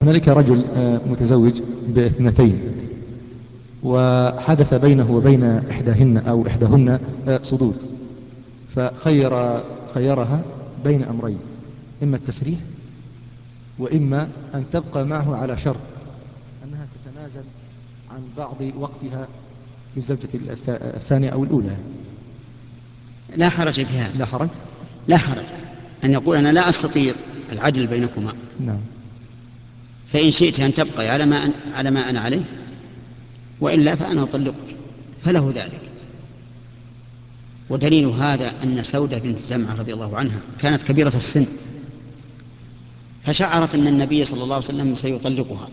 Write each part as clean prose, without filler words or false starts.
هنالك رجل متزوج باثنتين، وحدث بينه وبين إحداهن صدود، خيرها بين أمرين: إما التسريح، وإما أن تبقى معه على شرط أنها تتنازل عن بعض وقتها للزوجة الثانية أو الأولى. لا حرج في هذا. لا حرج. لا حرج أن يقول أنا لا أستطيع العدل بينكما، نعم. فإن شئت أن تبقي على ما أنا عليه، وإلا فأنا أطلقك، فله ذلك. ودليل هذا أن سودة بنت زمعة رضي الله عنها كانت كبيرة السن، فشعرت أن النبي صلى الله عليه وسلم سيطلقها،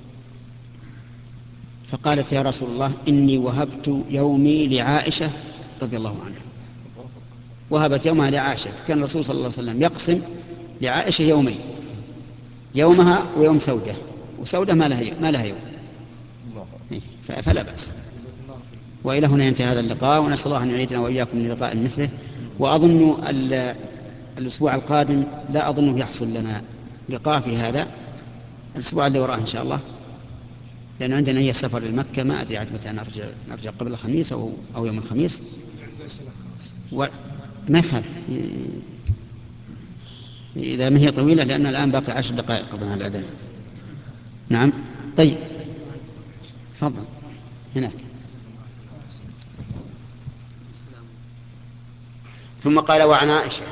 فقالت يا رسول الله إني وهبت يومي لعائشة رضي الله عنها. وهبت يومها لعائشة، فكان الرسول صلى الله عليه وسلم يقسم لعائشة يومين، يومها ويوم سودة، وسودة ما لها يوم، فلا بأس. وإلى هنا ينتهي هذا اللقاء، ونسأل الله أن يعيدنا وإياكم للقاء مثله. وأظن الأسبوع القادم لا أظنه يحصل لنا لقاء في هذا الأسبوع اللي وراه إن شاء الله، لأن عندنا هي السفر لمكة، ما أدري عاد متى نرجع قبل الخميس أو يوم الخميس. ما يفعل إذا ما هي طويلة، لأن الآن باقي 10 دقائق قبل الأذان. نعم. طيب تفضل هناك. ثم قال وعن عائشة